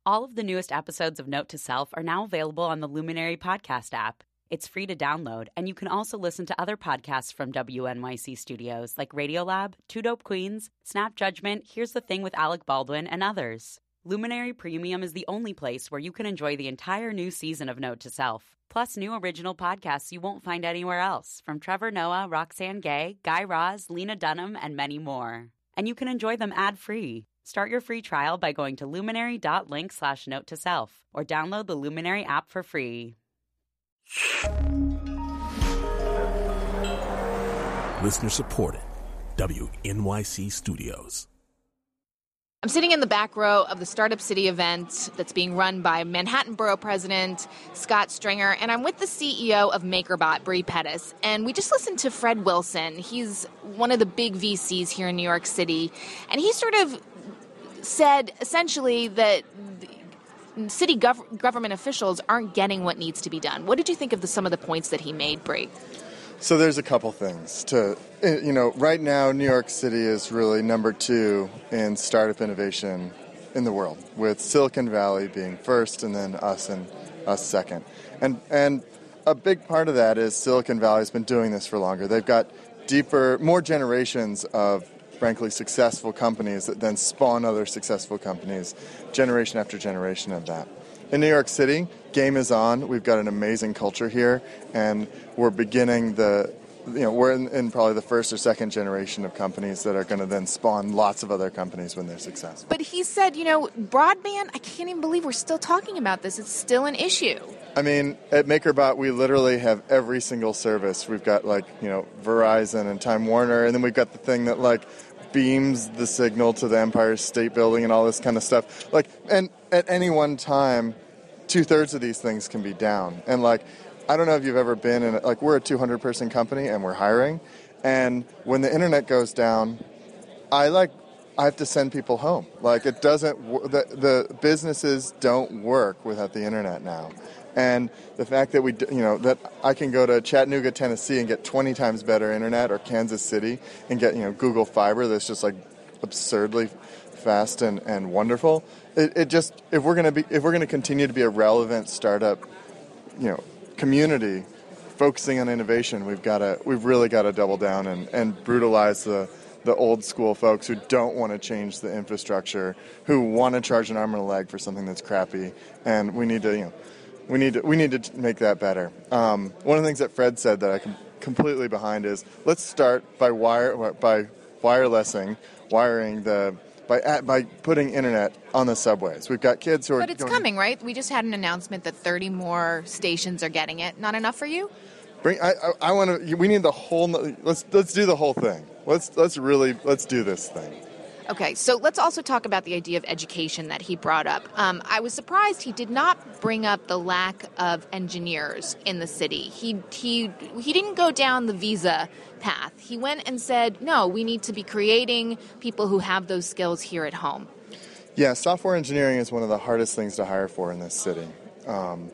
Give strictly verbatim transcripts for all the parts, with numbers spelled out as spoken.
All of the newest episodes of Note to Self are now available on the Luminary podcast app. It's free to download, and you can also listen to other podcasts from W N Y C Studios like Radiolab, Two Dope Queens, Snap Judgment, Here's the Thing with Alec Baldwin, and others. Luminary Premium is the only place where you can enjoy the entire new season of Note to Self, plus new original podcasts you won't find anywhere else, from Trevor Noah, Roxanne Gay, Guy Raz, Lena Dunham, and many more. And you can enjoy them ad-free. Start your free trial by going to luminary.link slash note to self or download the Luminary app for free. Listener supported. W N Y C Studios. I'm sitting in the back row of the Startup City event that's being run by Manhattan Borough President Scott Stringer, and I'm with the C E O of MakerBot, Bre Pettis. And we just listened to Fred Wilson. He's one of the big V Cs here in New York City, and he sort of said essentially that city gov- government officials aren't getting what needs to be done. What did you think of the, some of the points that he made, Bre? So there's a couple things to, you know, right now New York City is really number two in startup innovation in the world, with Silicon Valley being first and then us and us second. And and a big part of that is Silicon Valley has been doing this for longer. They've got deeper, more generations of frankly successful companies that then spawn other successful companies, generation after generation of that. In New York City, game is on. We've got an amazing culture here, and we're beginning the, you know, we're in, in probably the first or second generation of companies that are going to then spawn lots of other companies when they're successful. But he said, you know, broadband, I can't even believe we're still talking about this. It's still an issue. I mean, at MakerBot, we literally have every single service. We've got, like, you know, Verizon and Time Warner, and then we've got the thing that, like, beams the signal to the Empire State Building and all this kind of stuff. Like, and at any one time, two-thirds of these things can be down. And, like, I don't know if you've ever been in, like, we're a two hundred person company and we're hiring. And when the internet goes down, I, like, I have to send people home. Like, it doesn't, the, the businesses don't work without the internet now. And the fact that we, you know, that I can go to Chattanooga, Tennessee and get twenty times better internet, or Kansas City and get, you know, Google Fiber that's just like absurdly fast and, and wonderful. It, it just, if we're going to be, if we're going to continue to be a relevant startup, you know, community focusing on innovation, we've got to, we've really got to double down and, and brutalize the, the old school folks who don't want to change the infrastructure, who want to charge an arm and a leg for something that's crappy. And we need to, you know, We need to, we need to make that better. Um, one of the things that Fred said that I'm completely behind is let's start by wire by wirelessing, wiring the by by putting internet on the subways. We've got kids who are. But it's going, coming, right? We just had an announcement that thirty more stations are getting it. Not enough for you? Bring. I I, I want to. We need the whole. Let's let's do the whole thing. Let's let's really let's do this thing. Okay, so let's also talk about the idea of education that he brought up. Um, I was surprised he did not bring up the lack of engineers in the city. He he he didn't go down the visa path. He went and said, no, we need to be creating people who have those skills here at home. Yeah, software engineering is one of the hardest things to hire for in this city. Um,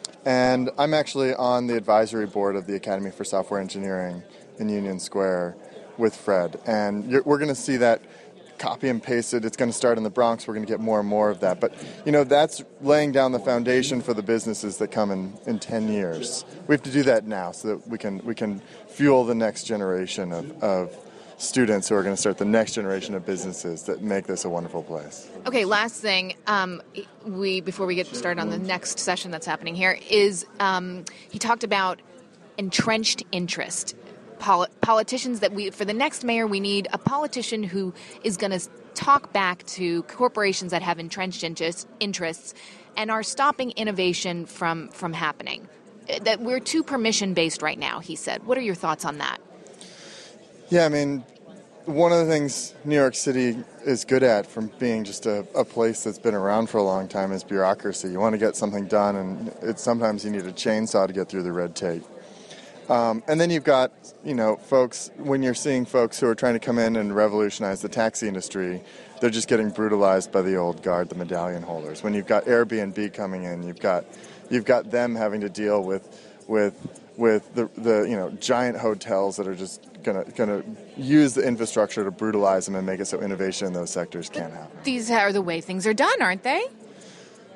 and I'm actually on the advisory board of the Academy for Software Engineering in Union Square with Fred. And you're, we're going to see that copy and pasted. It's going to start in the Bronx. We're going to get more and more of that. But, you know, that's laying down the foundation for the businesses that come in, in ten years. We have to do that now so that we can we can fuel the next generation of, of students who are going to start the next generation of businesses that make this a wonderful place. Okay, last thing, um, we before we get started on the next session that's happening here, is um, he talked about entrenched interest. Poli- politicians that we, for the next mayor, we need a politician who is going to talk back to corporations that have entrenched interest, interests and are stopping innovation from, from happening. That we're too permission-based right now, he said. What are your thoughts on that? Yeah, I mean, one of the things New York City is good at from being just a, a place that's been around for a long time is bureaucracy. You want to get something done, and it's, sometimes you need a chainsaw to get through the red tape. Um, and then you've got, you know, folks, when you're seeing folks who are trying to come in and revolutionize the taxi industry, they're just getting brutalized by the old guard, the medallion holders. When you've got Airbnb coming in, you've got you've got them having to deal with with with the, the you know, giant hotels that are just gonna gonna use the infrastructure to brutalize them and make it so innovation in those sectors can't happen. These are the way things are done, aren't they?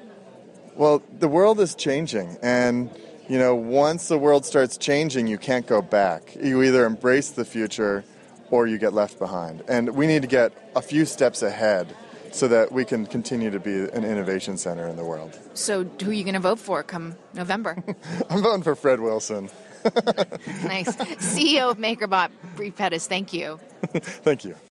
Well, the world is changing, and you know, once the world starts changing, you can't go back. You either embrace the future or you get left behind. And we need to get a few steps ahead so that we can continue to be an innovation center in the world. So who are you going to vote for come November? I'm voting for Fred Wilson. Nice. C E O of MakerBot, Brie Pettis, thank you. Thank you.